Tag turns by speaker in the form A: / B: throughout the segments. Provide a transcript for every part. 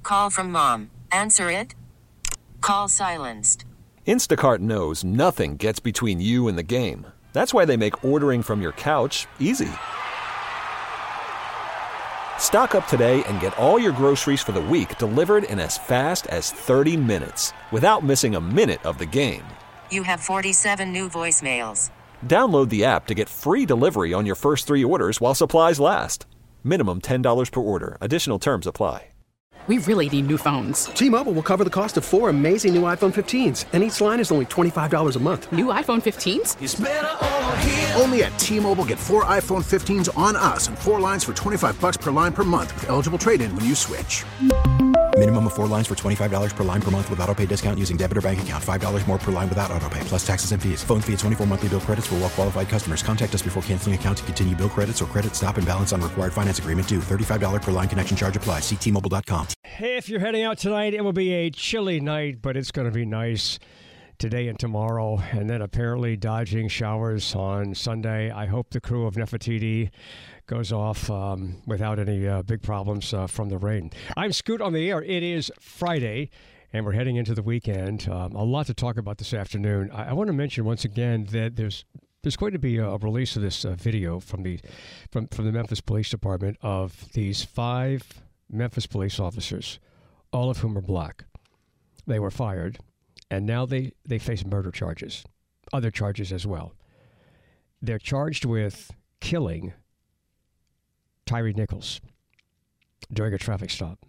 A: Call from mom. Answer it. Call silenced.
B: Instacart knows nothing gets between you and the game. That's why they make ordering from your couch easy. Stock up today and get all your groceries for the week delivered in as fast as 30 minutes without missing a minute of the game.
A: You have 47 new voicemails.
B: Download the app to get free delivery on your first 3 orders while supplies last. Minimum $10 per order. Additional terms apply.
C: We really need new phones.
D: T-Mobile will cover the cost of 4 amazing new iPhone 15s, and each line is only $25 a month.
C: New iPhone 15s?
E: It's better over here. Only at T-Mobile, get 4 iPhone 15s on us and 4 lines for $25 per line per month with eligible trade-in when you switch.
F: Minimum of 4 lines for $25 per line per month with autopay discount using debit or bank account. $5 more per line without autopay, plus taxes and fees. Phone fee at 24 monthly bill credits for well-qualified customers. Contact us before canceling account to continue bill credits or credit stop and balance on required finance agreement due. $35 per line connection charge applies. See T-Mobile.com.
G: If you're heading out tonight, it will be a chilly night, but it's going to be nice today and tomorrow. And then apparently dodging showers on Sunday. I hope the crew of Nefertiti goes off without any big problems from the rain. I'm Scoot on the air. It is Friday, and we're heading into the weekend. A lot to talk about this afternoon. I want to mention once again that there's going to be a release of this video from the Memphis Police Department of these 5 Memphis police officers, all of whom are black. They were fired, and now they face murder charges, other charges as well. They're charged with killing Tyre Nichols during a traffic stop.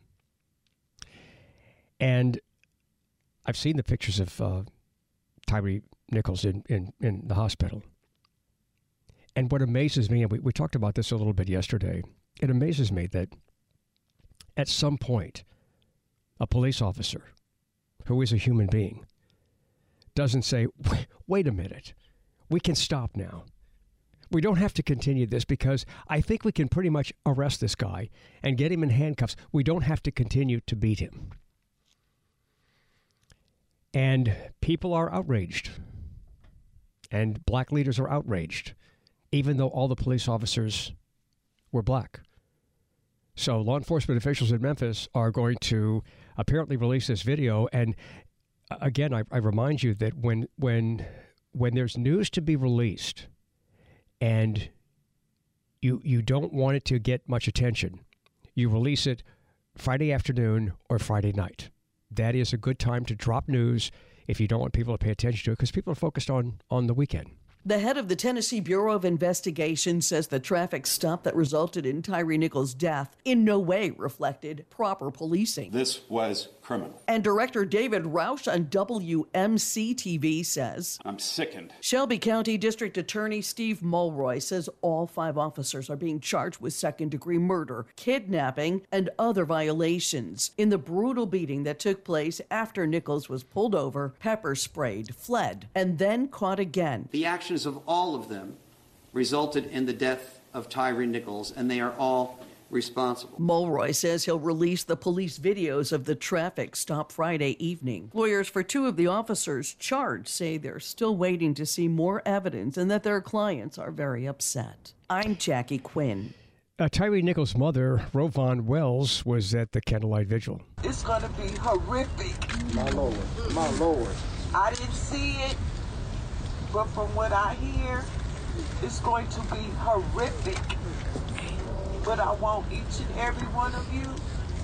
G: And I've seen the pictures of Tyre Nichols in the hospital. And what amazes me, and we talked about this a little bit yesterday, it amazes me that at some point, a police officer who is a human being doesn't say, wait a minute, we can stop now. We don't have to continue this because I think we can pretty much arrest this guy and get him in handcuffs. We don't have to continue to beat him. And people are outraged. And black leaders are outraged, even though all the police officers were black. So law enforcement officials in Memphis are going to apparently release this video. And again, I remind you that when there's news to be released and you don't want it to get much attention, you release it Friday afternoon or Friday night. That is a good time to drop news if you don't want people to pay attention to it, because people are focused on the weekend.
H: The head of the Tennessee Bureau of Investigation says the traffic stop that resulted in Tyre Nichols' death in no way reflected proper policing.
I: This was criminal.
H: And Director David Roush on WMC-TV says,
I: I'm sickened.
H: Shelby County District Attorney Steve Mulroy says all 5 officers are being charged with second-degree murder, kidnapping, and other violations in the brutal beating that took place after Nichols was pulled over, pepper sprayed, fled, and then caught again.
J: The actions of all of them resulted in the death of Tyre Nichols, and they are all responsible.
H: Mulroy says he'll release the police videos of the traffic stop Friday evening. Lawyers for 2 of the officers charged say they're still waiting to see more evidence and that their clients are very upset. I'm Jackie Quinn.
G: Tyre Nichols' mother, Rovon Wells, was at the candlelight vigil.
K: It's going to be horrific.
L: My Lord, my Lord.
K: I didn't see it, but from what I hear, it's going to be horrific. But I want each and every one of you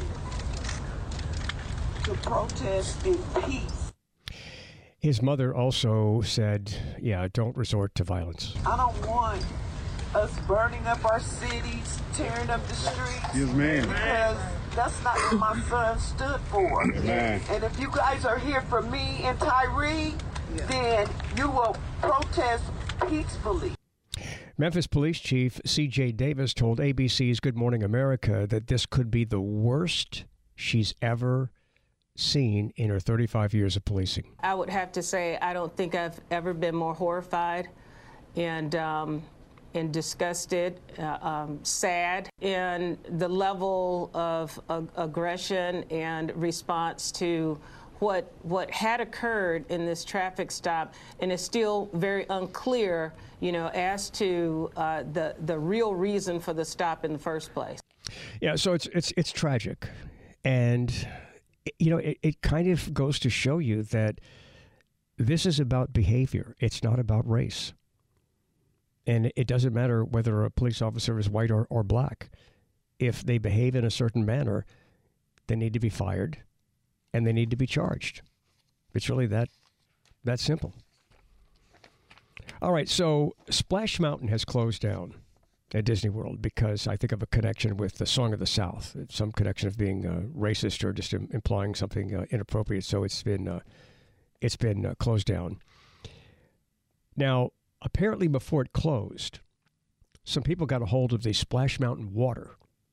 K: to protest in peace.
G: His mother also said, don't resort to violence.
K: I don't want us burning up our cities, tearing up the streets.
L: Yes, ma'am.
K: Because that's not what my son stood for.
L: Amen.
K: And if you guys are here for me and Tyre, then you will protest peacefully.
G: Memphis Police Chief C.J. Davis told ABC's Good Morning America that this could be the worst she's ever seen in her 35 years of policing.
M: I would have to say I don't think I've ever been more horrified and disgusted, sad, and the level of aggression and response to what had occurred in this traffic stop, and it's still very unclear, as to the real reason for the stop in the first place.
G: Yeah, so it's tragic, and it kind of goes to show you that this is about behavior. It's not about race. And it doesn't matter whether a police officer is white or black. If they behave in a certain manner, they need to be fired and they need to be charged. It's really that simple. All right, so Splash Mountain has closed down at Disney World because I think of a connection with the Song of the South, some connection of being racist or just implying something inappropriate. So it's been closed down. Now, apparently before it closed, some people got a hold of the Splash Mountain water.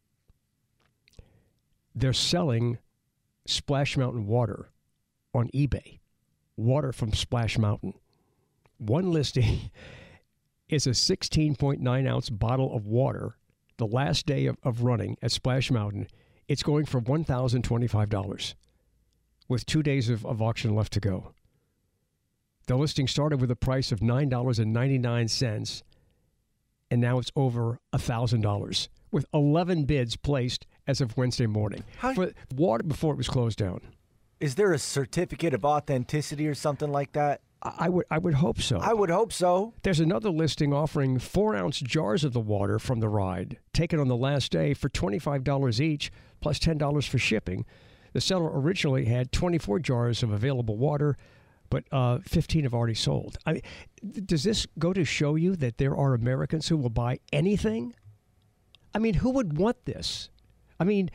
G: They're selling Splash Mountain water on eBay. Water from Splash Mountain. One listing is a 16.9-ounce bottle of water. The last day of running at Splash Mountain, it's going for $1,025 with 2 days of auction left to go. The listing started with a price of $9.99, and now it's over $1,000 with 11 bids placed as of Wednesday morning for water before it was closed down.
L: Is there a certificate of authenticity or something like that?
G: I would hope so.
L: I would hope so.
G: There's another listing offering 4-ounce jars of the water from the ride, taken on the last day for $25 each, plus $10 for shipping. The seller originally had 24 jars of available water, but 15 have already sold. I mean, does this go to show you that there are Americans who will buy anything? I mean, who would want this? I mean,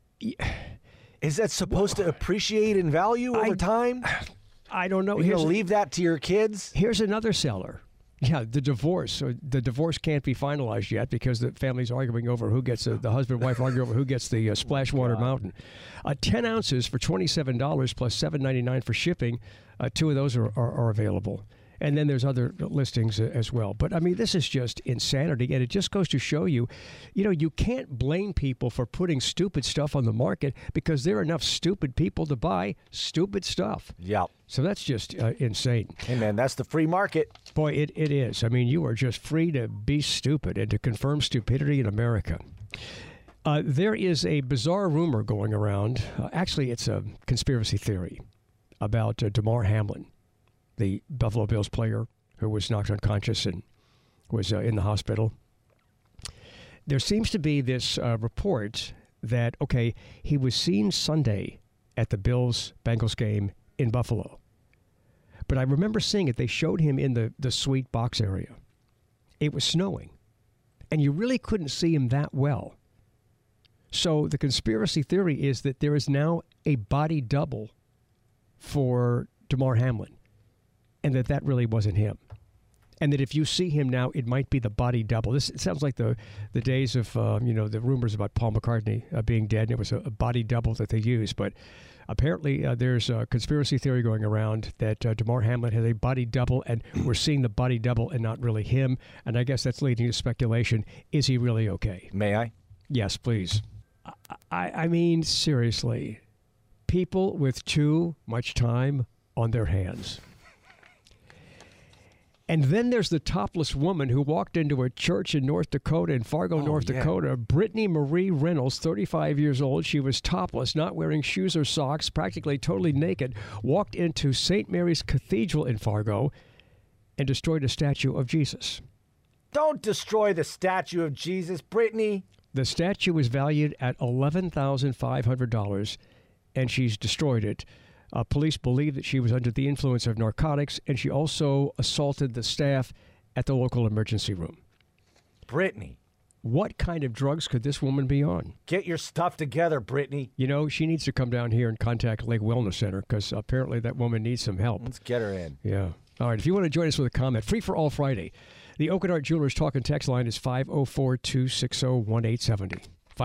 L: is that supposed to appreciate in value over time?
G: I don't know.
L: You're going to leave that to your kids?
G: Here's another seller. Yeah, the divorce. So the divorce can't be finalized yet because the family's arguing over who gets the husband and wife arguing over who gets the Splash Water Mountain. 10 ounces for $27 plus $7.99 for shipping. 2 of those are available. And then there's other listings as well. But, I mean, this is just insanity. And it just goes to show you, you can't blame people for putting stupid stuff on the market because there are enough stupid people to buy stupid stuff.
L: Yeah.
G: So that's just insane.
L: Hey, man, that's the free market.
G: Boy, it is. I mean, you are just free to be stupid and to confirm stupidity in America. There is a bizarre rumor going around. Actually, it's a conspiracy theory about Damar Hamlin, the Buffalo Bills player who was knocked unconscious and was in the hospital. There seems to be this report that, okay, he was seen Sunday at the Bills-Bengals game in Buffalo. But I remember seeing it. They showed him in the suite box area. It was snowing, and you really couldn't see him that well. So the conspiracy theory is that there is now a body double for Damar Hamlin, and that really wasn't him. And that if you see him now, it might be the body double. It sounds like the days of, the rumors about Paul McCartney being dead, and it was a body double that they used. But apparently there's a conspiracy theory going around that Damar Hamlin has a body double, and we're seeing the body double and not really him. And I guess that's leading to speculation. Is he really okay?
L: May I?
G: Yes, please. I mean, seriously, people with too much time on their hands. And then there's the topless woman who walked into a church in North Dakota, in Fargo, North Dakota. Brittany Marie Reynolds, 35 years old. She was topless, not wearing shoes or socks, practically totally naked, walked into St. Mary's Cathedral in Fargo and destroyed a statue of Jesus.
L: Don't destroy the statue of Jesus, Brittany.
G: The statue was valued at $11,500, and she's destroyed it. Police believe that she was under the influence of narcotics, and she also assaulted the staff at the local emergency room.
L: Brittany.
G: What kind of drugs could this woman be on?
L: Get your stuff together, Brittany.
G: She needs to come down here and contact Lake Wellness Center because apparently that woman needs some help.
L: Let's get her in.
G: Yeah. All right. If you want to join us with a comment, free for all Friday. The Oakland Jewelers talk and text line is 504-260-1870.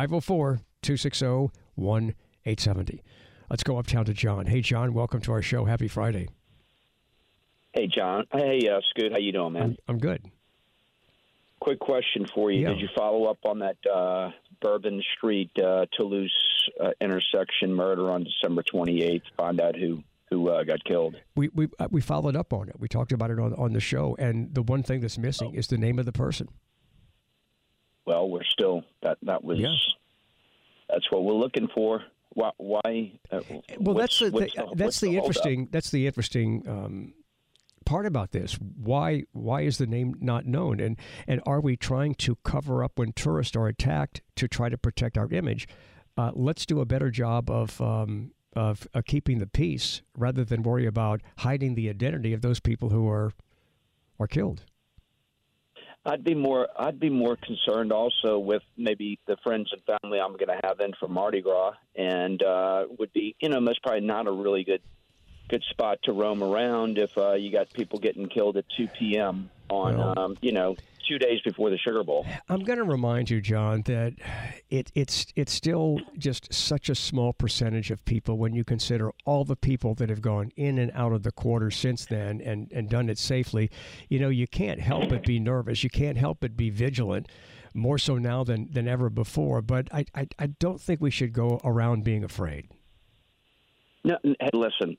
G: 504-260-1870. Let's go uptown to John. Hey, John, welcome to our show. Happy Friday.
N: Hey, John. Hey, Scoot. How you doing, man?
G: I'm good.
N: Quick question for you.
G: Yeah.
N: Did you follow up on that Bourbon Street, Toulouse intersection murder on December 28th? Find out who got killed.
G: We followed up on it. We talked about it on the show, and the one thing that's missing is the name of the person.
N: Well, we're still that was that's what we're looking for. Why?
G: Well, that's the interesting part about this. Why is the name not known? And are we trying to cover up when tourists are attacked to try to protect our image? Let's do a better job of keeping the peace rather than worry about hiding the identity of those people who are killed.
N: I'd be more concerned also with maybe the friends and family I'm going to have in for Mardi Gras, and would be, most probably not a really good spot to roam around if you got people getting killed at 2 p.m. on 2 days before the Sugar Bowl.
G: I'm going to remind you, John, that it's still just such a small percentage of people when you consider all the people that have gone in and out of the quarter since then and done it safely. You can't help but be nervous. You can't help but be vigilant, more so now than ever before. But I don't think we should go around being afraid.
N: No, hey, listen,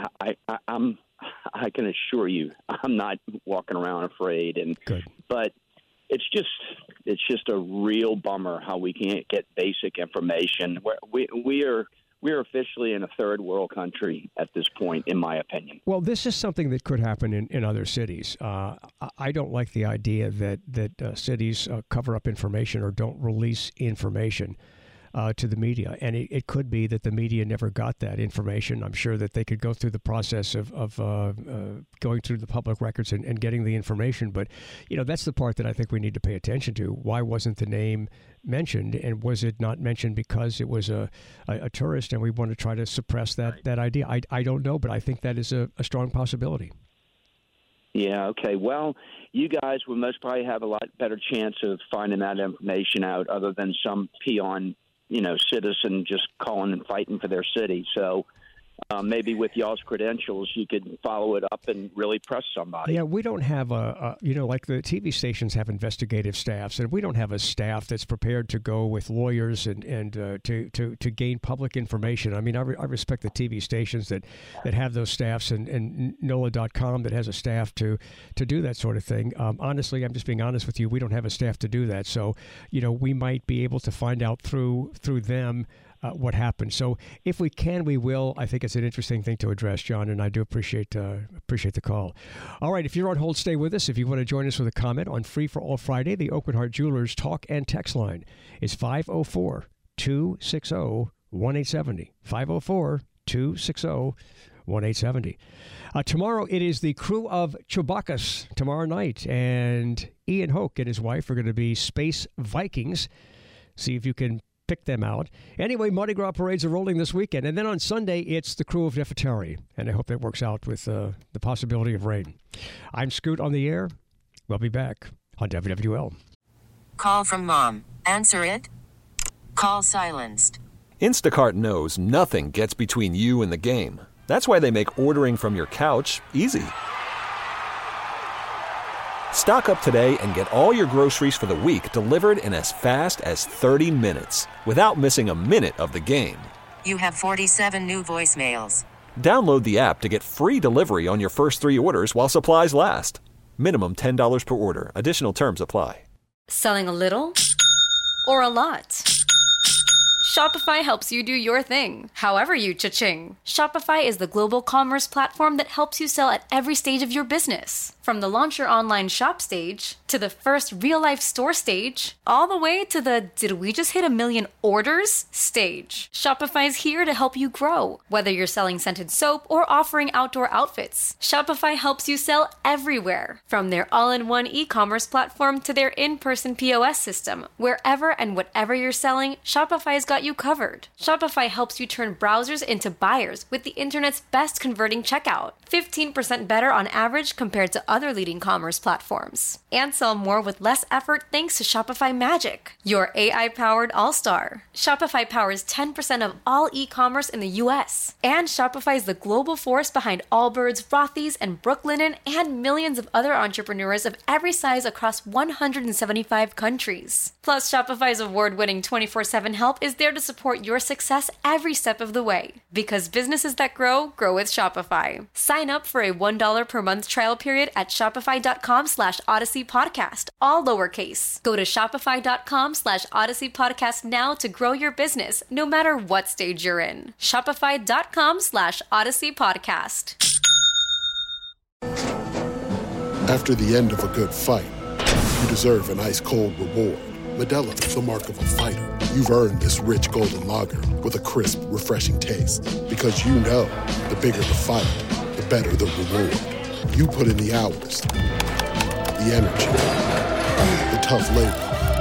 N: I can assure you, I'm not walking around afraid. But it's just a real bummer how we can't get basic information. We're officially in a third world country at this point, in my opinion.
G: Well, this is something that could happen in other cities. I don't like the idea that cities cover up information or don't release information to the media. And it could be that the media never got that information. I'm sure that they could go through the process of going through the public records and getting the information. But, that's the part that I think we need to pay attention to. Why wasn't the name mentioned? And was it not mentioned because it was a tourist and we want to try to suppress that idea? I don't know, but I think that is a strong possibility.
N: Yeah, okay. Well, you guys would most probably have a lot better chance of finding that information out other than some peon citizen just calling and fighting for their city. So maybe with y'all's credentials, you could follow it up and really press somebody.
G: Yeah, we don't have like the TV stations have investigative staffs, and we don't have a staff that's prepared to go with lawyers and to gain public information. I mean, I respect the TV stations that have those staffs, and NOLA.com that has a staff to do that sort of thing. Honestly, I'm just being honest with you. We don't have a staff to do that. So, we might be able to find out through them what happened. So if we can, we will. I think it's an interesting thing to address, John, and I do appreciate the call. All right, if you're on hold, stay with us. If you want to join us with a comment on Free for All Friday, the Oakwood Heart Jewelers talk and text line is 504-260-1870. 504-260-1870. Tomorrow it is the crew of Chewbacca's tomorrow night, and Ian Hoke and his wife are going to be Space Vikings. See if you can pick them out. Anyway, Mardi Gras parades are rolling this weekend. And then on Sunday, it's the crew of Nefertari. And I hope that works out with the possibility of rain. I'm Scoot on the air. We'll be back on WWL.
A: Call from mom. Answer it. Call silenced.
B: Instacart knows nothing gets between you and the game. That's why they make ordering from your couch easy. Stock up today and get all your groceries for the week delivered in as fast as 30 minutes without missing a minute of the game.
A: You have 47 new voicemails.
B: Download the app to get free delivery on your first 3 orders while supplies last. Minimum $10 per order. Additional terms apply.
O: Selling a little or a lot? Shopify helps you do your thing, however you cha-ching. Shopify is the global commerce platform that helps you sell at every stage of your business. From the launch your online shop stage, to the first real-life store stage, all the way to the did we just hit 1 million orders stage. Shopify is here to help you grow. Whether you're selling scented soap or offering outdoor outfits, Shopify helps you sell everywhere. From their all-in-one e-commerce platform to their in-person POS system, wherever and whatever you're selling, Shopify's got you covered. Shopify helps you turn browsers into buyers with the internet's best converting checkout. 15% better on average compared to other leading commerce platforms. And sell more with less effort thanks to Shopify Magic, your AI-powered all-star. Shopify powers 10% of all e-commerce in the U.S. And Shopify is the global force behind Allbirds, Rothy's, and Brooklinen, and millions of other entrepreneurs of every size across 175 countries. Plus, Shopify's award-winning 24/7 help is there there to support your success every step of the way. Because businesses that grow, grow with Shopify. Sign up for a $1 per month trial period at shopify.com/Odyssey Podcast, all lowercase. Go to shopify.com/Odyssey Podcast now to grow your business, no matter what stage you're in. Shopify.com/Odyssey Podcast.
P: After the end of a good fight, you deserve an ice-cold reward. Modelo is the mark of a fighter. You've earned this rich golden lager with a crisp, refreshing taste. Because you know, the bigger the fight, the better the reward. You put in the hours, the energy, the tough labor.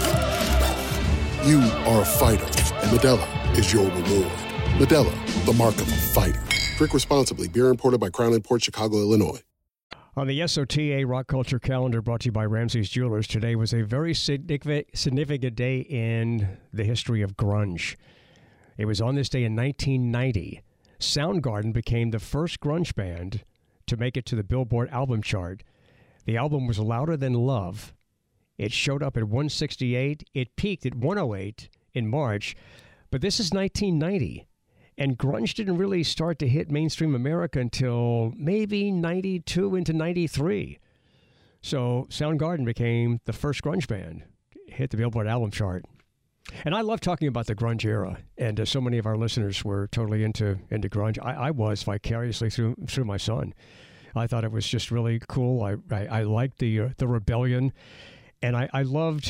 P: You are a fighter, and Modelo is your reward. Modelo, the mark of a fighter. Drink responsibly. Beer imported by Crown Imports, Chicago, Illinois.
G: On the SOTA Rock Culture Calendar brought to you by Ramsey's Jewelers, today was a very significant day in the history of grunge. It was on this day in 1990, Soundgarden became the first grunge band to make it to the Billboard album chart. The album was Louder Than Love. It showed up at 168. It peaked at 108 in March. But this is 1990. And grunge didn't really start to hit mainstream America until maybe 92 into 93. So Soundgarden became the first grunge band to hit the Billboard album chart. And I love talking about the grunge era. And so many of our listeners were totally into grunge. I was vicariously through my son. I thought it was just really cool. I liked the rebellion. And I loved...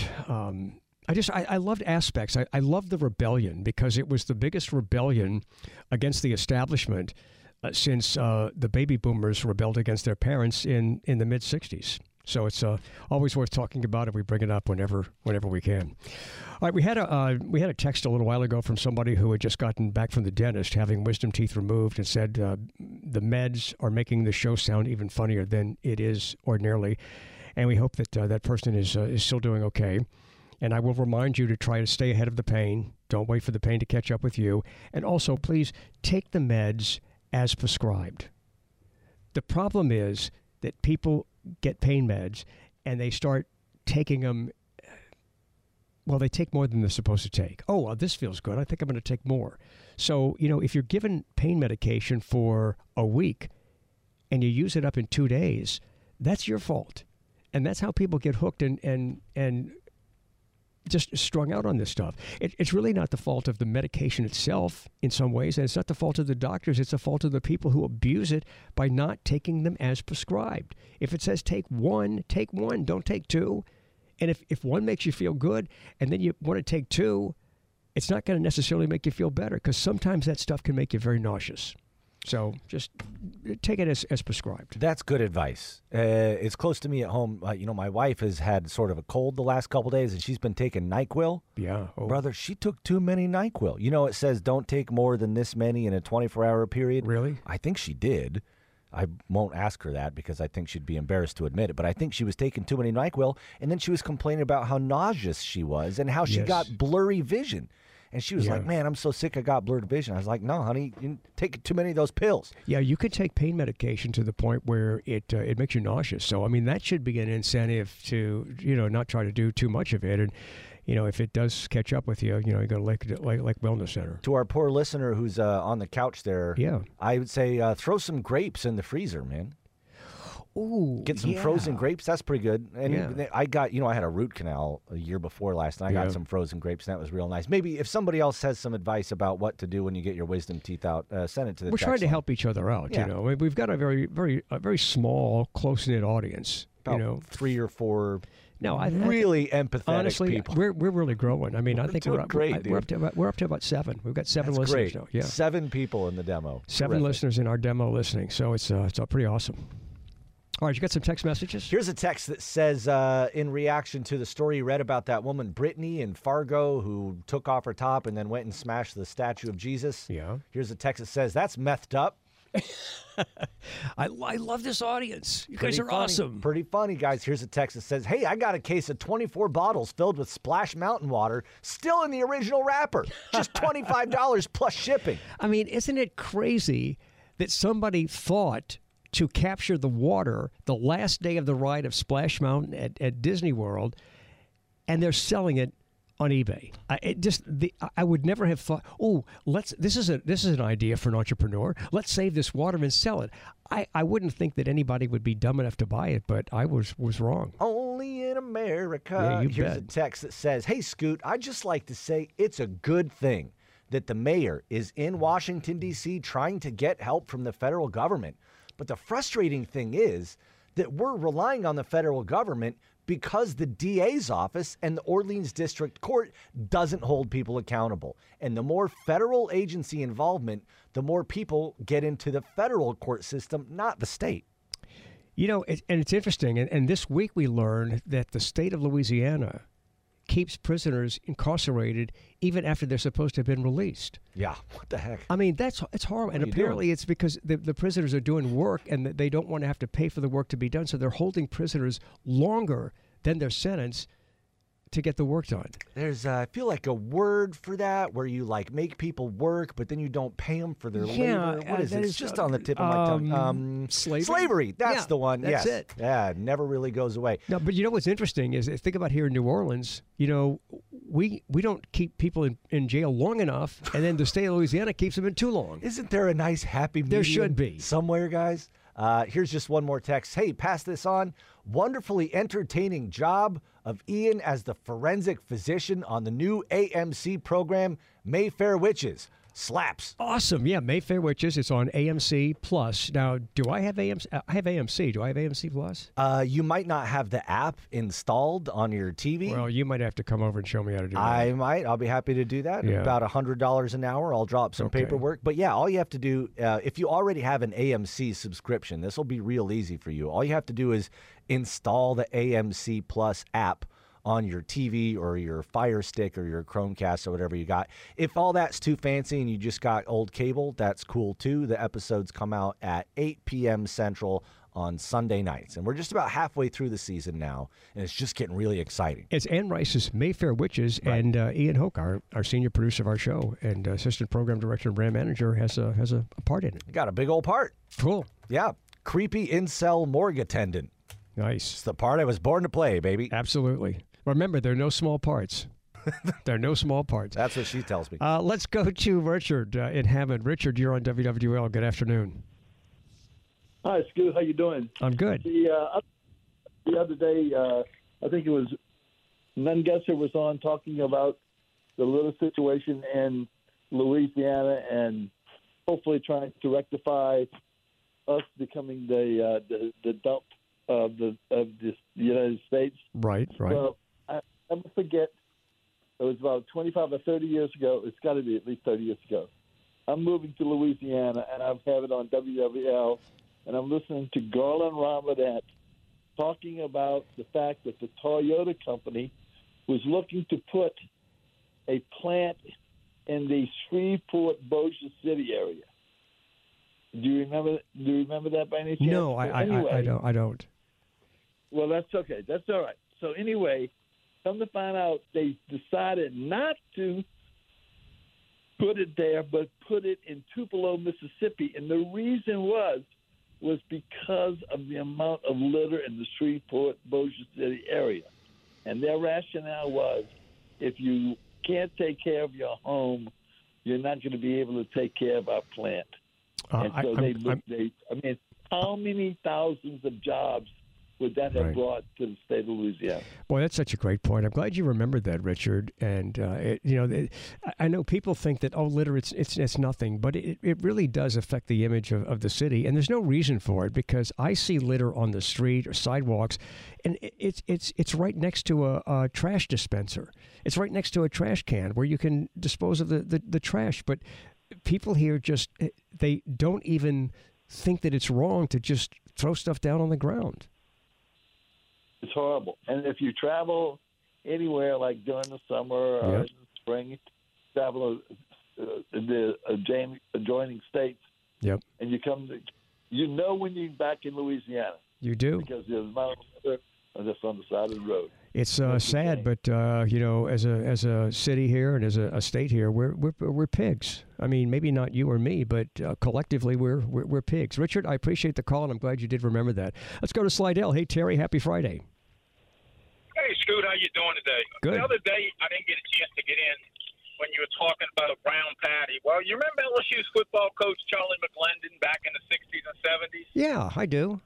G: I loved aspects. I loved the rebellion because it was the biggest rebellion against the establishment since the baby boomers rebelled against their parents in the mid-'60s. So it's always worth talking about it. We bring it up whenever we can. All right, we had a text a little while ago from somebody who had just gotten back from the dentist having wisdom teeth removed and said the meds are making the show sound even funnier than it is ordinarily. And we hope that that person is still doing okay. And I will remind you to try to stay ahead of the pain. Don't wait for the pain to catch up with you. And also, please take the meds as prescribed. The problem is that people get pain meds and they start taking them. Well, they take more than they're supposed to take. Oh, well, this feels good. I think I'm going to take more. So, if you're given pain medication for a week and you use it up in 2 days, that's your fault. And that's how people get hooked and just strung out on this stuff. It's really not the fault of the medication itself in some ways, and it's not the fault of the doctors. It's the fault of the people who abuse it by not taking them as prescribed. If it says take one, don't take two. And if one makes you feel good and then you want to take two, it's not going to necessarily make you feel better because sometimes that stuff can make you very nauseous. So just take it as prescribed.
L: That's good advice. It's close to me at home. My wife has had sort of a cold the last couple days, and she's been taking NyQuil.
G: Yeah. Oh.
L: Brother, she took too many NyQuil. It says don't take more than this many in a 24-hour period.
G: Really?
L: I think she did. I won't ask her that because I think she'd be embarrassed to admit it. But I think she was taking too many NyQuil, and then she was complaining about how nauseous she was and how she got blurry vision. And she was like, man, I'm so sick I got blurred vision. I was like, no, honey, you take too many of those pills.
G: Yeah, you could take pain medication to the point where it makes you nauseous. So, that should be an incentive to, not try to do too much of it. And, if it does catch up with you, you go to Lake Wellness Center.
L: To our poor listener who's on the couch there, I would say throw some grapes in the freezer, man.
G: Ooh,
L: get some frozen grapes. That's pretty good. And I got, I had a root canal a year before last, and I got some frozen grapes, and that was real nice. Maybe if somebody else has some advice about what to do when you get your wisdom teeth out, send it to the
G: We're trying to help each other out, We've got a very small, close-knit audience.
L: About 3 or 4
G: really
L: empathetic
G: honestly,
L: people.
G: We're really growing. I think we're up to about 7. We've got 7
L: That's
G: listeners
L: great.
G: now. Yeah.
L: 7 people in the demo.
G: 7
L: Terrific.
G: listeners in our demo listening. So it's pretty awesome. All right, you got some text messages?
L: Here's a text that says, in reaction to the story you read about that woman, Brittany in Fargo, who took off her top and then went and smashed the statue of Jesus.
G: Yeah.
L: Here's a text that says, that's methed up.
G: I love this audience. You
L: Pretty
G: guys are
L: funny.
G: awesome.
L: Pretty funny, guys. Here's a text that says, hey, I got a case of 24 bottles filled with Splash Mountain water, still in the original wrapper. Just $25 plus shipping.
G: Isn't it crazy that somebody thought to capture the water the last day of the ride of Splash Mountain at Disney World, and they're selling it on eBay. I would never have thought, this is an idea for an entrepreneur. Let's save this water and sell it. I wouldn't think that anybody would be dumb enough to buy it, but I was wrong.
L: Only in America.
G: Yeah, you
L: Here's
G: bet.
L: a text that says, "Hey, Scoot, I'd just like to say it's a good thing that the mayor is in Washington, D.C. trying to get help from the federal government. But the frustrating thing is that we're relying on the federal government because the DA's office and the Orleans District Court doesn't hold people accountable. And the more federal agency involvement, the more people get into the federal court system, not the state."
G: You know, and it's interesting. And this week we learned that the state of Louisiana keeps prisoners incarcerated even after they're supposed to have been released.
L: Yeah, what the heck?
G: I mean, it's horrible. And apparently it's because the prisoners are doing work and they don't want to have to pay for the work to be done. So they're holding prisoners longer than their sentence to get the work done.
L: There's, I feel like, a word for that where you make people work, but then you don't pay them for their labor. What is it? It's just on the tip of my tongue.
G: Slavery?
L: That's the one.
G: That's
L: yes.
G: it.
L: Yeah, it never really goes away.
G: No, but you know what's interesting is think about here in New Orleans. You know, we don't keep people in jail long enough, and then the state of Louisiana keeps them in too long.
L: Isn't there a nice happy medium
G: There should be
L: somewhere, guys? Here's just one more text. "Hey, pass this on. Wonderfully entertaining job of Ian as the forensic physician on the new AMC program, Mayfair Witches. Slaps."
G: Awesome. Yeah, Mayfair Witches. It's on AMC Plus. Now, do I have AMC? I have AMC. Do I have AMC Plus?
L: You might not have the app installed on your TV.
G: Well, you might have to come over and show me how to do that.
L: I might. I'll be happy to do that.
G: Yeah.
L: About $100 an hour. I'll drop some paperwork. But yeah, all you have to do, if you already have an AMC subscription, this will be real easy for you. All you have to do is install the AMC Plus app on your TV or your Fire Stick or your Chromecast or whatever you got. If all that's too fancy and you just got old cable, that's cool too. The episodes come out at 8 p.m. Central on Sunday nights. And we're just about halfway through the season now, and it's just getting really exciting.
G: It's Ann Rice's Mayfair Witches, right. And Ian Hoke, our senior producer of our show and assistant program director and brand manager, has a part in it.
L: Got a big old part.
G: Cool.
L: Yeah. Creepy incel morgue attendant.
G: Nice.
L: It's the part I was born to play, baby.
G: Absolutely. Remember, there are no small parts. There are no small parts.
L: That's what she tells me.
G: Let's go to Richard in Hammond. Richard, you're on WWL. Good afternoon.
Q: Hi, Scoot. How you doing?
G: I'm good.
Q: The other day, I think it was Nunn Gesser was on talking about the little situation in Louisiana and hopefully trying to rectify us becoming the dump of the United States.
G: Right.
Q: Well, I never forget. It was about 25 or 30 years ago. It's got to be at least 30 years ago. I'm moving to Louisiana, and I have it on WWL, and I'm listening to Garland Ramadan talking about the fact that the Toyota company was looking to put a plant in the Shreveport-Bossier City area. Do you remember that by any chance?
G: No, I don't.
Q: Well, that's okay. That's all right. So anyway, come to find out, they decided not to put it there, but put it in Tupelo, Mississippi. And the reason was because of the amount of litter in the Shreveport-Bossier City area. And their rationale was, if you can't take care of your home, you're not going to be able to take care of our plant. And so how many thousands of jobs would that have brought to the state of Louisiana?
G: Boy, that's such a great point. I'm glad you remembered that, Richard. And I know people think that litter it's nothing, but it really does affect the image of the city. And there's no reason for it, because I see litter on the street or sidewalks, and it's right next to a trash dispenser. It's right next to a trash can where you can dispose of the trash. But people here they don't even think that it's wrong to just throw stuff down on the ground.
Q: It's horrible. And if you travel anywhere, like during the summer or in the spring, travel the adjoining states, and you come to, when you're back in Louisiana.
G: You do.
Q: Because the amount of litter just on the side of the road.
G: It's sad, but as a city here and as a state here, we're pigs. I mean, maybe not you or me, but collectively we're pigs. Richard, I appreciate the call, and I'm glad you did remember that. Let's go to Slidell. Hey, Terry, happy Friday.
R: Hey, Scoot, how you doing today?
G: Good.
R: The other day, I didn't get a chance to get in when you were talking about a brown patty. Well, you remember LSU's football coach Charlie McClendon back in the 60s and 70s?
G: Yeah, I do.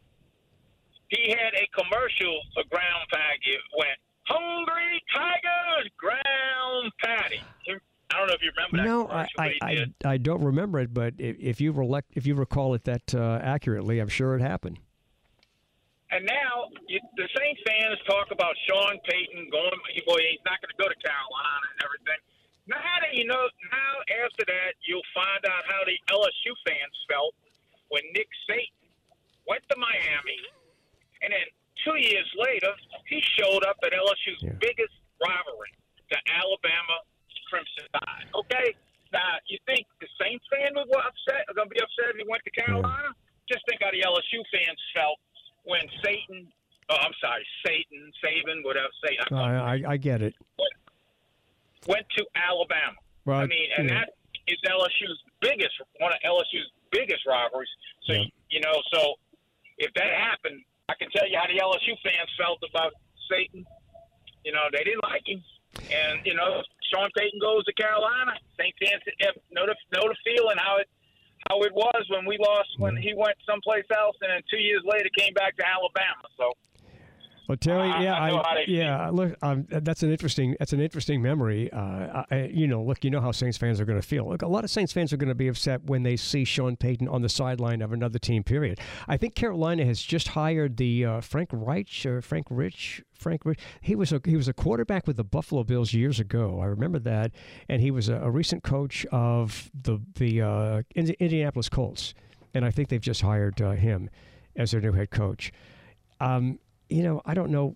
R: He had a commercial for ground patty. It went, "Hungry Tigers, ground patty." I don't know if you remember that commercial.
G: I don't remember it, but if you recall it that accurately, I'm sure it happened.
R: And now the Saints fans talk about Sean Payton going. Boy, he's not going to go to Carolina and everything. Now, now after that, you'll find out how the LSU fans felt when Nick Saban went to Miami, and then 2 years later, he showed up at LSU's biggest rivalry, the Alabama Crimson Tide. Okay, now you think the Saints fan was upset? Are going to be upset if he went to Carolina? Just think how the LSU fans felt when Saban, whatever.
G: I get it.
R: Went to Alabama.
G: Well,
R: that is one of LSU's biggest rivalries. So, so if that happened, I can tell you how the LSU fans felt about Satan. They didn't like him. And, Sean Payton goes to Carolina. Saint fans know the feeling how it was when we lost, when he went someplace else, and then 2 years later came back to Alabama. So,
G: well, Terry, look, that's an interesting memory. Look, you know how Saints fans are going to feel. Look, a lot of Saints fans are going to be upset when they see Sean Payton on the sideline of another team. Period. I think Carolina has just hired the Frank Rich. He was a quarterback with the Buffalo Bills years ago. I remember that, and he was a recent coach of the Indianapolis Colts, and I think they've just hired him as their new head coach. I don't know.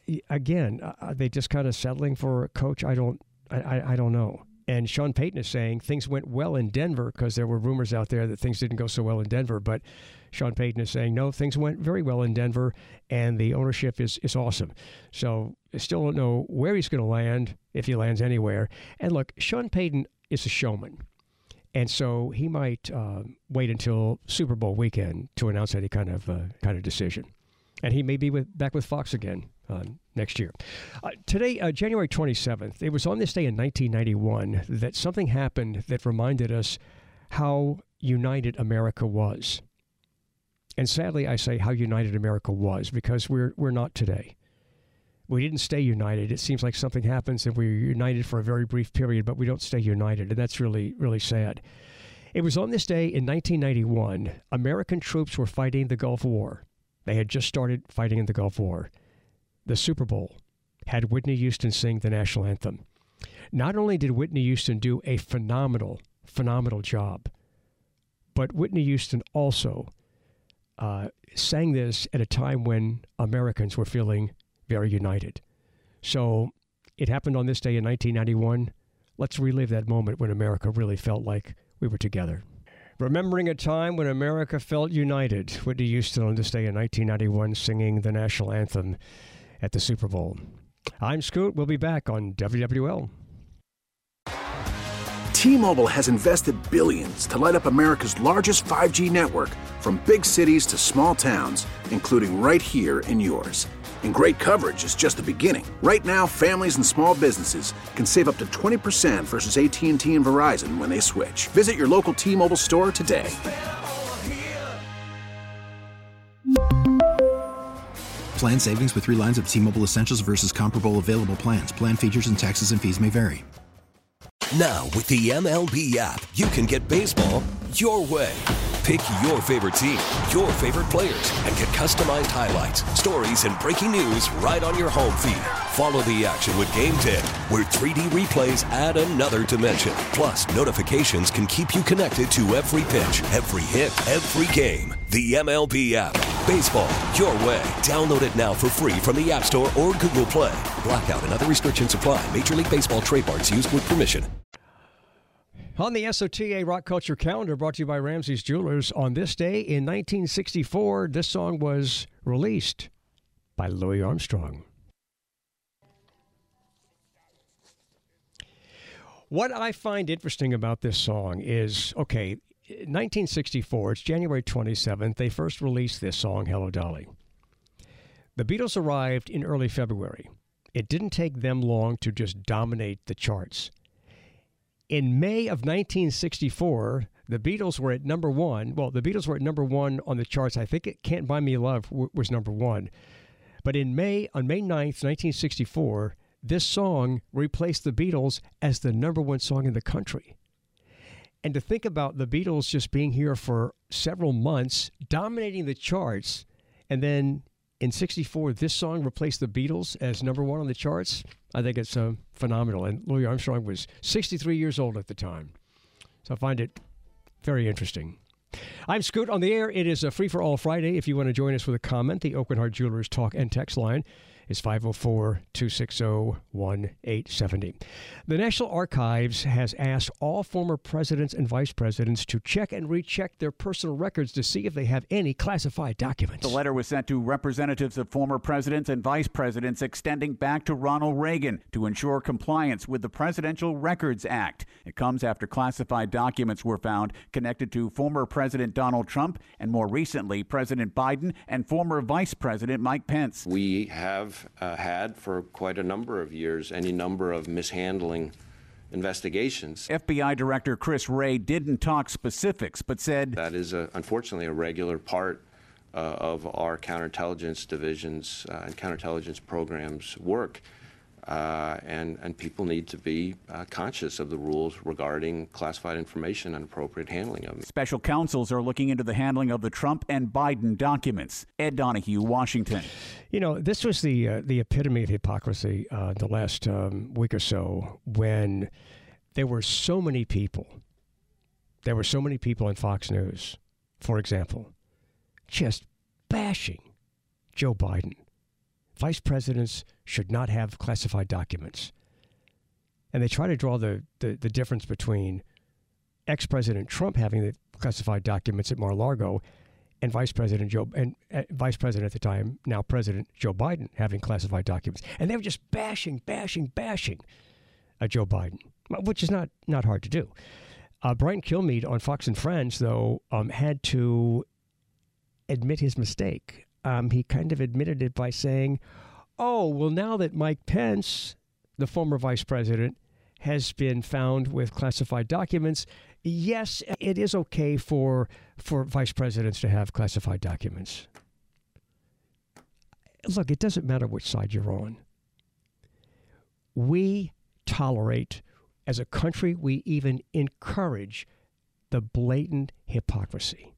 G: Are they just kind of settling for a coach? I don't know. And Sean Payton is saying things went well in Denver because there were rumors out there that things didn't go so well in Denver. But Sean Payton is saying, no, things went very well in Denver, and the ownership is awesome. So I still don't know where he's going to land, if he lands anywhere. And look, Sean Payton is a showman. And so he might wait until Super Bowl weekend to announce any kind of decision. And he may be back with Fox again next year. Today, January 27th, it was on this day in 1991 that something happened that reminded us how united America was. And sadly, I say how united America was because we're not today. We didn't stay united. It seems like something happens and we're united for a very brief period, but we don't stay united, and that's really, really sad. It was on this day in 1991, American troops were fighting the Gulf War. They had just started fighting in the Gulf War. The Super Bowl had Whitney Houston sing the national anthem. Not only did Whitney Houston do a phenomenal job, but Whitney Houston also sang this at a time when Americans were feeling very united. So it happened on this day in 1991. Let's relive that moment when America really felt like we were together. Remembering a time when America felt united, Whitney Houston on this day in 1991 singing the national anthem at the Super Bowl. I'm Scoot. We'll be back on WWL.
E: T-Mobile has invested billions to light up America's largest 5G network, from big cities to small towns, including right here in yours. And great coverage is just the beginning. Right now, families and small businesses can save up to 20% versus AT&T and Verizon when they switch. Visit your local T-Mobile store today.
F: Plan savings with 3 lines of T-Mobile Essentials versus comparable available plans. Plan features and taxes and fees may vary.
S: Now, with the MLB app, you can get baseball your way. Pick your favorite team, your favorite players, and get customized highlights, stories, and breaking news right on your home feed. Follow the action with Game 10, where 3D replays add another dimension. Plus, notifications can keep you connected to every pitch, every hit, every game. The MLB app. Baseball your way. Download it now for free from the App Store or Google Play. Blackout and other restrictions apply. Major League Baseball trademarks used with permission.
G: On the SOTA Rock Culture Calendar, brought to you by Ramsey's Jewelers, on this day in 1964, this song was released by Louis Armstrong. What I find interesting about this song is, 1964, it's January 27th, they first released this song, Hello Dolly. The Beatles arrived in early February. It didn't take them long to just dominate the charts. In May of 1964, the Beatles were at number one. Well, the Beatles were at number one on the charts. I think Can't Buy Me Love was number one. But on May 9th, 1964, this song replaced the Beatles as the number one song in the country. And to think about the Beatles just being here for several months, dominating the charts, and then in 64, this song replaced the Beatles as number one on the charts, I think it's phenomenal. And Louis Armstrong was 63 years old at the time. So I find it very interesting. I'm Scoot on the air. It is a free-for-all Friday. If you want to join us with a comment, the Oakland Heart Jewelers talk and text line is 504-260-1870. The National Archives has asked all former presidents and vice presidents to check and recheck their personal records to see if they have any classified documents.
T: The letter was sent to representatives of former presidents and vice presidents extending back to Ronald Reagan to ensure compliance with the Presidential Records Act. It comes after classified documents were found connected to former President Donald Trump and more recently President Biden and former Vice President Mike Pence.
I: We have had for quite a number of years any number of mishandling investigations.
T: FBI Director Chris Wray didn't talk specifics, but said
I: that is unfortunately a regular part of our counterintelligence divisions and counterintelligence programs work. And people need to be conscious of the rules regarding classified information and appropriate handling of it.
T: Special counsels are looking into the handling of the Trump and Biden documents. Ed Donahue, Washington.
G: You know, this was the epitome of hypocrisy the last week or so when there were so many people. There were so many people on Fox News, for example, just bashing Joe Biden. Vice presidents should not have classified documents. And they try to draw the difference between ex-President Trump having the classified documents at Mar-a-Lago and Vice President Vice President at the time, now President Joe Biden, having classified documents. And they were just bashing Joe Biden, which is not hard to do. Brian Kilmeade on Fox and Friends, though, had to admit his mistake. He kind of admitted it by saying, oh, well, now that Mike Pence, the former vice president, has been found with classified documents, yes, it is okay for vice presidents to have classified documents. Look, it doesn't matter which side you're on. We tolerate, as a country, we even encourage the blatant hypocrisy.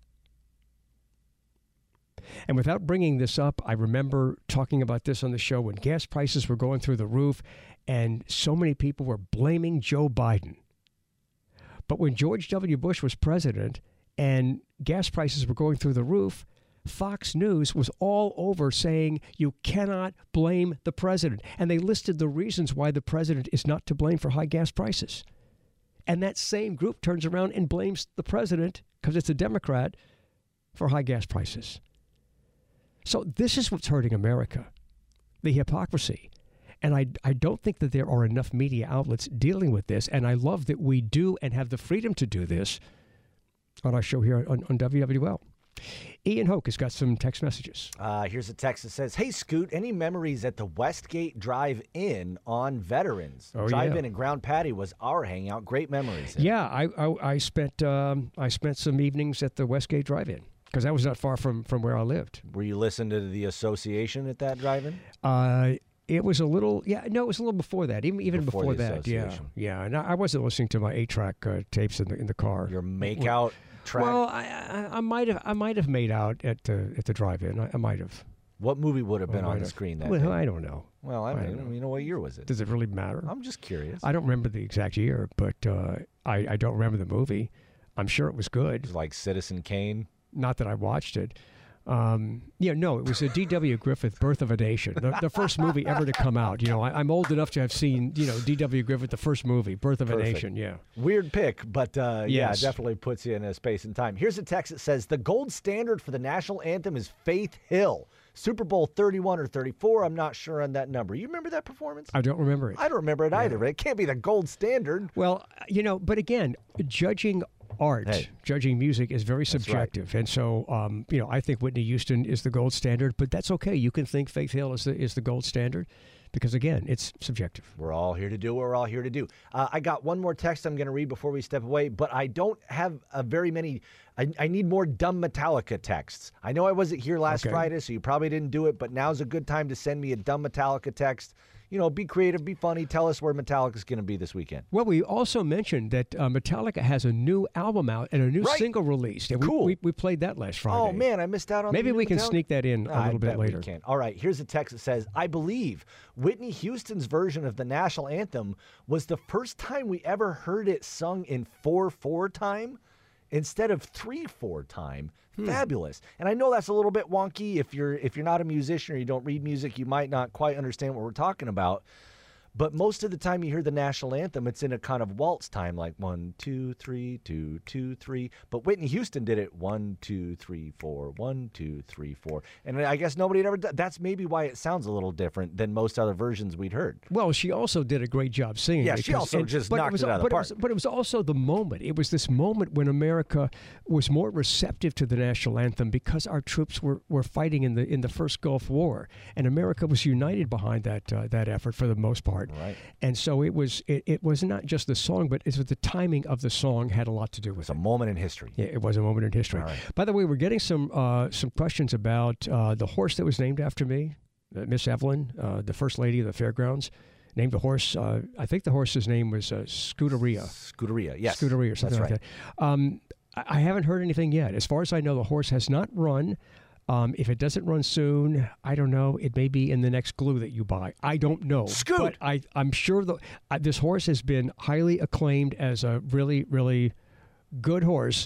G: And without bringing this up, I remember talking about this on the show when gas prices were going through the roof and so many people were blaming Joe Biden. But when George W. Bush was president and gas prices were going through the roof, Fox News was all over saying you cannot blame the president. And they listed the reasons why the president is not to blame for high gas prices. And that same group turns around and blames the president, because it's a Democrat, for high gas prices. So this is what's hurting America, the hypocrisy. And I don't think that there are enough media outlets dealing with this. And I love that we do and have the freedom to do this on our show here on WWL. Ian Hoke has got some text messages.
L: Here's a text that says, hey, Scoot, any memories at the Westgate Drive-In on Veterans?
G: Oh,
L: Drive-In and Ground Patty was our hangout. Great memories.
G: Yeah, I spent some evenings at the Westgate Drive-In, because that was not far from where I lived.
L: Were you listening to the association at that drive-in?
G: It was a little, it was a little before that, even before that. Yeah. And I wasn't listening to my 8-track tapes in the car.
L: Your make-out track?
G: Well, I might have made out at the drive-in. I might have.
L: What movie would have been on the screen that day?
G: I don't know.
L: Well, I mean, you know, what year was it?
G: Does it really matter?
L: I'm just curious.
G: I don't remember the exact year, but I don't remember the movie. I'm sure it was good.
L: It was like Citizen Kane.
G: Not that I watched it. It was a D.W. Griffith, Birth of a Nation, the first movie ever to come out. You know, I'm old enough to have seen, D.W. Griffith, the first movie, Birth of a Nation. Yeah.
L: Weird pick, but
G: yes.
L: Definitely puts you in a space and time. Here's a text that says, the gold standard for the national anthem is Faith Hill. Super Bowl 31 or 34, I'm not sure on that number. You remember that performance?
G: I don't remember it.
L: I don't remember it either, but it can't be the gold standard.
G: Well, but again, judging art, judging music is very subjective. Right. And so, I think Whitney Houston is the gold standard, but that's okay. You can think Faith Hill is the gold standard because, again, it's subjective.
L: We're all here to do what we're all here to do. I got one more text I'm going to read before we step away, but I don't have very many. I need more dumb Metallica texts. I know I wasn't here last Friday, so you probably didn't do it, but now's a good time to send me a dumb Metallica text. Be creative, be funny. Tell us where Metallica's going to be this weekend.
G: Well, we also mentioned that Metallica has a new album out and a new single released. And
L: cool.
G: We played that last Friday.
L: Oh, man, I missed out on
G: Maybe
L: the new
G: we can
L: Metallica?
G: sneak that in a little bit later.
L: We can. All right, here's a text that says, I believe Whitney Houston's version of the national anthem was the first time we ever heard it sung in 4/4 time instead of 3/4 time. Fabulous. And I know that's a little bit wonky. If you're not a musician or you don't read music, you might not quite understand what we're talking about. But most of the time you hear the national anthem, it's in a kind of waltz time, like 1, 2, 3, 2, 2, 3. But Whitney Houston did it 1, 2, 3, 4, 1, 2, 3, 4. And I guess nobody had ever done. That's maybe why it sounds a little different than most other versions we'd heard.
G: Well, she also did a great job singing.
L: Yeah, she also just knocked it out of the park.
G: But it was also the moment. It was this moment when America was more receptive to the national anthem because our troops were fighting in the first Gulf War, and America was united behind that effort for the most part.
L: Right.
G: And so it was not just the song, but it was the timing of the song had a lot to do with it.
L: It's a moment in history.
G: Yeah, it was a moment in history.
L: All right.
G: By the way, we're getting some questions about the horse that was named after me, Miss Evelyn, the first lady of the fairgrounds. Named the horse. I think the horse's name was Scuderia.
L: Scuderia, yes.
G: Scuderia or something like that. I haven't heard anything yet. As far as I know, the horse has not run. If it doesn't run soon, I don't know. It may be in the next glue that you buy. I don't know.
L: Scoot!
G: But I'm sure this horse has been highly acclaimed as a really, really good horse.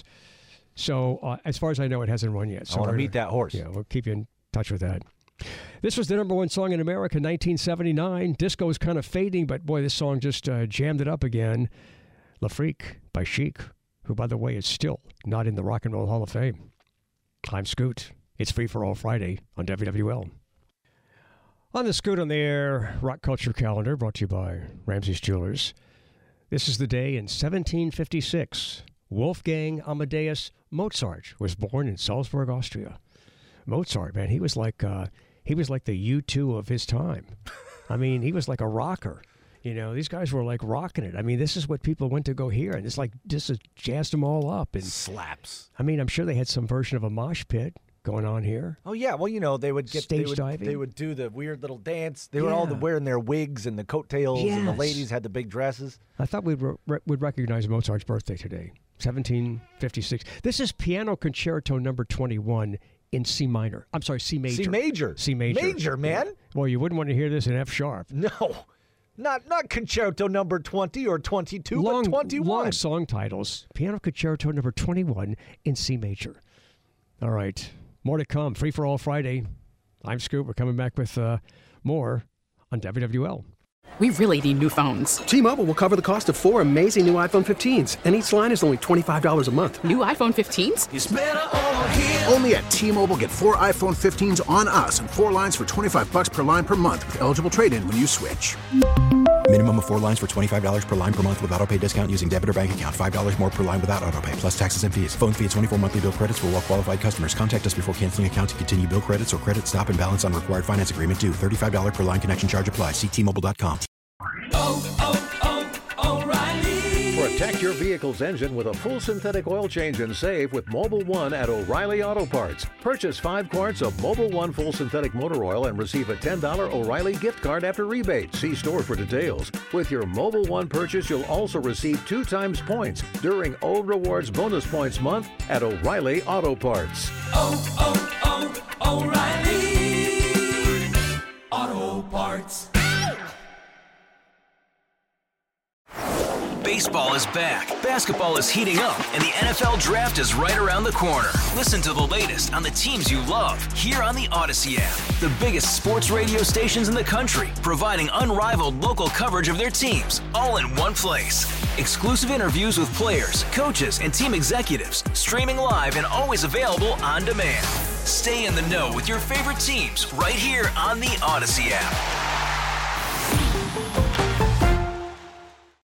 G: So as far as I know, it hasn't run yet. So
L: I want to meet that horse.
G: Yeah, we'll keep you in touch with that. This was the number one song in America, 1979. Disco is kind of fading, but boy, this song just jammed it up again. La Freak by Chic, who, by the way, is still not in the Rock and Roll Hall of Fame. I'm Scoot. It's Free for All Friday on WWL. On the Scoot on the Air Rock Culture Calendar, brought to you by Ramsey's Jewelers. This is the day in 1756. Wolfgang Amadeus Mozart was born in Salzburg, Austria. Mozart, man, he was like the U2 of his time. I mean, he was like a rocker. These guys were like rocking it. I mean, this is what people went to go hear, and it's like just jazzed them all up. And
L: slaps.
G: I mean, I'm sure they had some version of a mosh pit going on here.
L: Oh yeah, well they would
G: diving.
L: They would do the weird little dance. They were all wearing their wigs and the coattails, and the ladies had the big dresses.
G: I thought we'd recognize Mozart's birthday today, 1756. This is Piano Concerto Number 21 in C minor. I'm sorry, C major.
L: C major.
G: C major.
L: Major, man.
G: Yeah. Well, you wouldn't want to hear this in F sharp.
L: No. Not Concerto Number 20 or 22, but 21.
G: Long song titles. Piano Concerto Number 21 in C major. All right. More to come. Free for All Friday. I'm Scoop. We're coming back with more on WWL.
C: We really need new phones.
D: T-Mobile will cover the cost of 4 amazing new iPhone 15s, and each line is only $25 a month.
C: New iPhone 15s?
E: It's better over here. Only at T-Mobile, get 4 iPhone 15s on us and 4 lines for $25 per line per month with eligible trade-in when you switch.
F: Minimum of 4 lines for $25 per line per month with autopay discount using debit or bank account. $5 more per line without autopay, plus taxes and fees. Phone fee at 24 monthly bill credits for well-qualified customers. Contact us before canceling account to continue bill credits or credit stop and balance on required finance agreement due. $35 per line connection charge applies. See T-Mobile.com.
U: O'Reilly. Protect your vehicle's engine with a full synthetic oil change and save with Mobil 1 at O'Reilly Auto Parts. Purchase 5 quarts of Mobil 1 full synthetic motor oil and receive a $10 O'Reilly gift card after rebate. See store for details. With your Mobil 1 purchase, you'll also receive 2 times points during O Rewards Bonus Points Month at O'Reilly Auto Parts.
V: O'Reilly Auto Parts.
W: Baseball is back, basketball is heating up, and the NFL Draft is right around the corner. Listen to the latest on the teams you love here on the Odyssey app. The biggest sports radio stations in the country, providing unrivaled local coverage of their teams, all in one place. Exclusive interviews with players, coaches, and team executives, streaming live and always available on demand. Stay in the know with your favorite teams right here on the Odyssey app.